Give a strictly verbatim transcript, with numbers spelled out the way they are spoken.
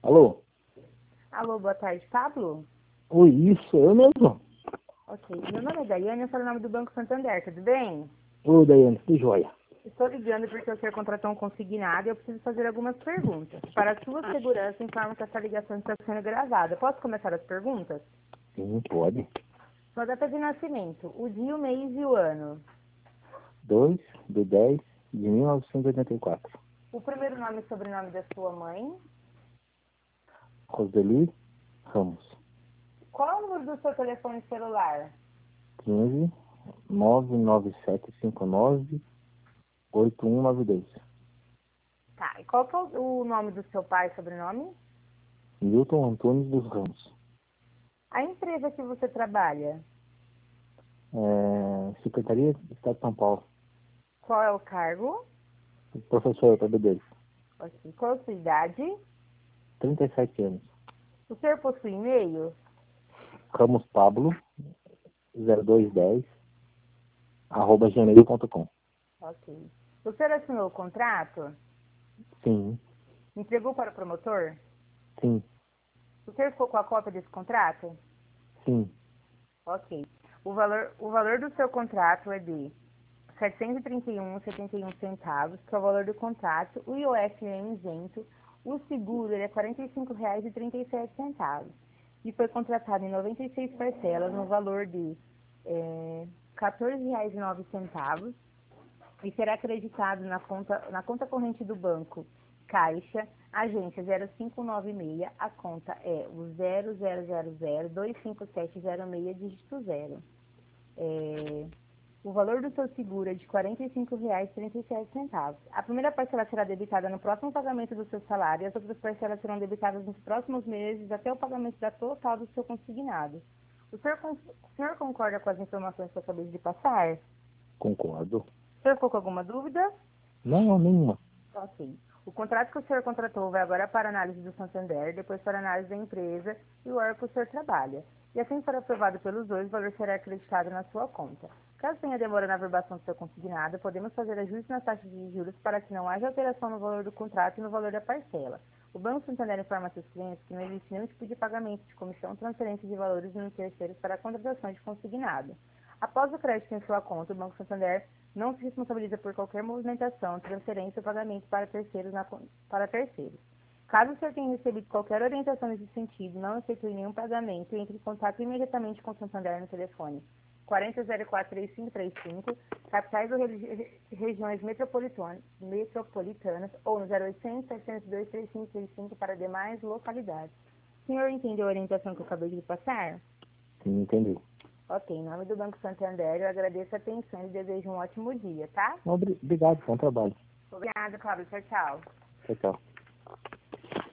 Alô? Alô, boa tarde, Pablo? Oi, isso, eu mesmo. Ok, meu nome é Daiane, eu sou o nome do Banco Santander, tudo bem? Oi, Daiane, tudo jóia. Estou ligando porque o senhor contratou um consignado e eu preciso fazer algumas perguntas. Para a sua segurança, informo que essa ligação está sendo gravada. Posso começar as perguntas? Sim, pode. Sua data de nascimento, o dia, o mês e o ano. dois de dez de mil novecentos e oitenta e quatro. O primeiro nome e sobrenome da sua mãe. Roseli Ramos. Qual é o número do seu telefone celular? quinze, nove nove sete cinco nove, oito um nove dois. Tá, e qual que é o nome do seu pai e sobrenome? Milton Antunes dos Ramos. A empresa que você trabalha, É, Secretaria do Estado de São Paulo. qual é o cargo? Professor, P B D. Ok, qual é a sua idade? trinta e sete anos. O senhor possui e-mail? Ramos Pablo, zero dois dez, arroba gmail ponto com. Ok. O senhor assinou o contrato? Sim, Entregou para o promotor? sim, O senhor ficou com a cópia desse contrato? sim. Ok. O valor, o valor do seu contrato é de setecentos e trinta e um vírgula setenta e um centavos, que é o valor do contrato. O I O F é isento. O seguro ele é quarenta e cinco reais e trinta e sete centavos. E foi contratado em noventa e seis parcelas no valor de é, quatorze reais e nove centavos. E será acreditado na conta, na conta corrente do banco Caixa, agência zero cinco nove seis, a conta é o zero zero zero zero dois cinco sete zero seis, dígito zero. É, o valor do seu seguro é de quarenta e cinco reais e trinta e sete centavos. A primeira parcela será debitada no próximo pagamento do seu salário e as outras parcelas serão debitadas nos próximos meses até o pagamento da total do seu consignado. O senhor, o senhor concorda com as informações que eu acabei de passar? Concordo. O senhor ficou com alguma dúvida? Não, nenhuma. Ok. O contrato que o senhor contratou vai agora para análise do Santander, depois para análise da empresa e o órgão que o senhor trabalha. E assim for aprovado pelos dois, o valor será acreditado na sua conta. Caso tenha demora na averbação do seu consignado, podemos fazer ajustes nas taxas de juros para que não haja alteração no valor do contrato e no valor da parcela. O Banco Santander informa seus clientes que não existe nenhum tipo de pagamento de comissão, transferência de valores em terceiros para a contratação de consignado. Após o crédito em sua conta, o Banco Santander não se responsabiliza por qualquer movimentação, transferência ou pagamento para terceiros. Na, para terceiros. Caso o senhor tenha recebido qualquer orientação nesse sentido, não efetue nenhum pagamento, entre em contato imediatamente com o Santander no telefone quarenta zero quatro três cinco três cinco, capitais ou regi regiões metropolitanas, metropolitanas ou no zero oitocentos, setecentos e dois, três cinco três cinco para demais localidades. O senhor entendeu a orientação que eu acabei de passar? Sim, entendi. Ok, em nome do Banco Santander, eu agradeço a atenção e desejo um ótimo dia, tá? Obri- Obrigado, bom trabalho. Obrigada, Cláudio. Tchau, tchau. Tchau, tchau.